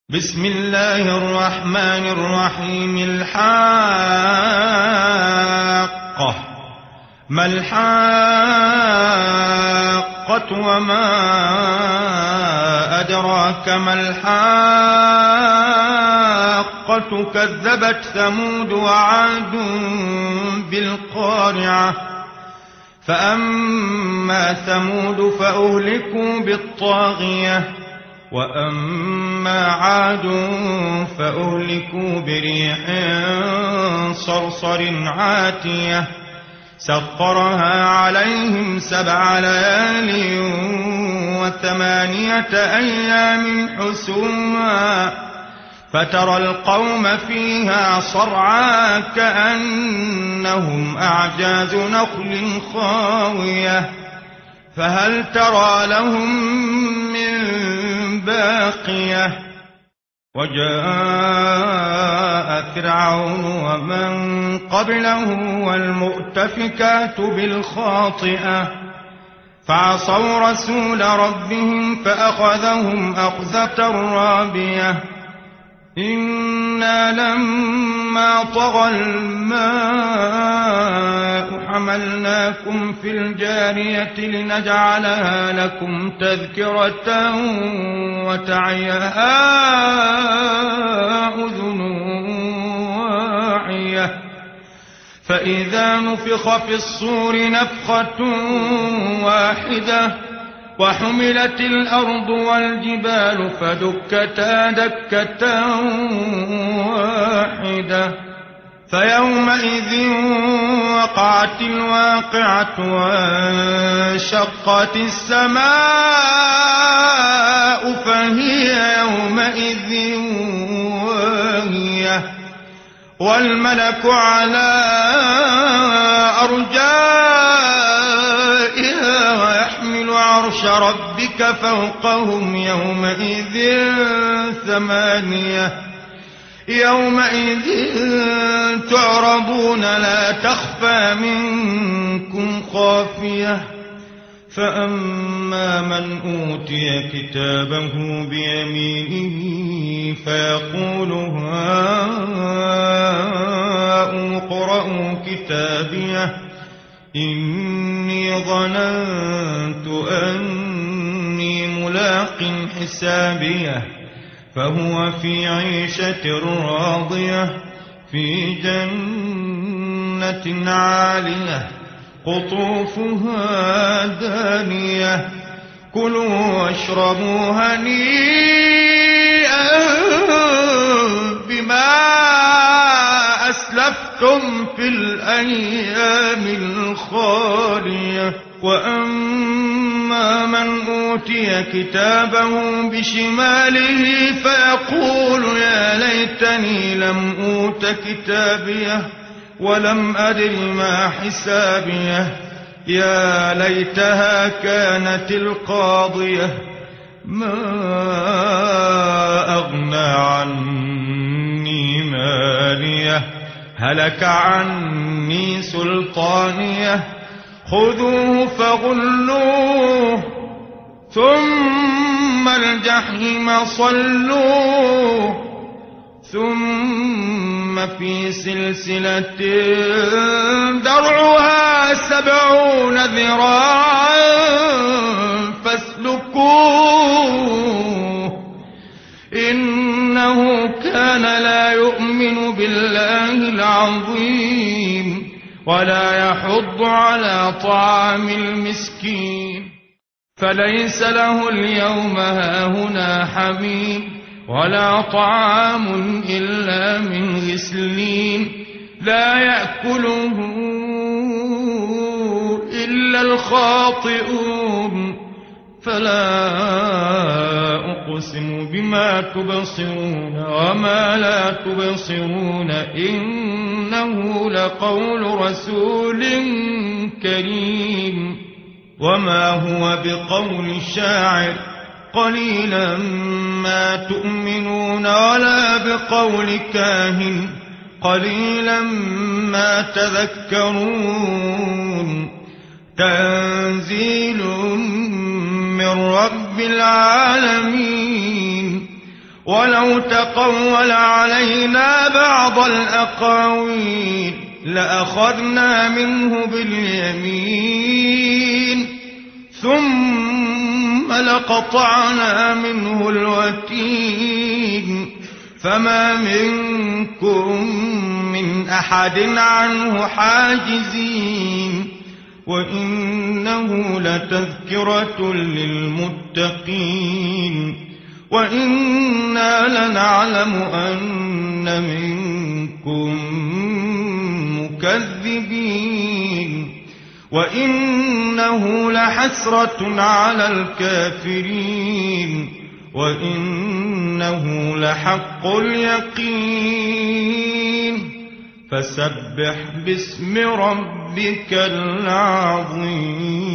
بسم الله الرحمن الرحيم. الحاقة. ما الحاقة وما أدراك ما الحاقة. كذبت ثمود وعاد بالقارعة. فأما ثمود فأهلكوا بالطاغية وأما عاد فأهلكوا بريح صرصر عاتية سخرها عليهم 7 ليال و8 أيام حسوما فترى القوم فيها صرعى كأنهم أعجاز نخل خاوية فهل ترى لهم من باقية. وجاء فرعون ومن قبله والمؤتفكات بالخاطئة فعصوا رسول ربهم فأخذهم أخذة رابية. إنا لما طغى الماء حملناكم في الجارية لنجعلها لكم تذكرة وتعيها أذن واعية. فإذا نفخ في الصور نفخة واحدة وحملت الأرض والجبال فدكتا دكة واحدة فيومئذ وقعت الواقعة وانشقت السماء فهي يومئذ واهية والملك على أرجائها ويحمل عرش ربك فوقهم يومئذ 8 يومئذ تعرضون لا تخفى منكم خافية. فأما من أوتي كتابه بيمينه فيقول هاؤم اقرءوا كتابيه إني ظننت أني ملاق حسابيه فهو في عيشة راضية في جنة عالية قطوفها دانية. كلوا واشربوا هنيئا بما أسلفتم في الأيام الخالية. وأما من أوتي كتابه بشماله فيقول يا ليتني لم أوت كتابيه ولم أدر ما حسابيه يا ليتها كانت القاضية ما أغنى عني ماليه هلك عني سلطانيه خذوه فغلوه ثم الجحيم صلوه ثم في سلسلة درعها 70 ذراعا فاسلكوه إنه كان لا يؤمن بالله العظيم ولا يحض على طعام المسكين فليس له اليوم هاهنا حميم ولا طعام إلا من غسلين لا يأكله إلا الخاطئون. فلا أقسم بما تبصرون وما لا تبصرون إنه لقول رسول كريم وما هو بقول شاعر قليلا ما تؤمنون ولا بقول كاهن قليلا ما تذكرون. تنزيل من رب العالمين ولو تقول علينا بعض الأقاويل لأخذنا منه باليمين ثم لقطعنا منه الوتين فما منكم من أحد عنه حاجزين وإنه لتذكرة للمتقين وإنا لنعلم أن منكم مكذبين وإنه لحسرة على الكافرين وإنه لحق اليقين فسبح باسم ربك العظيم.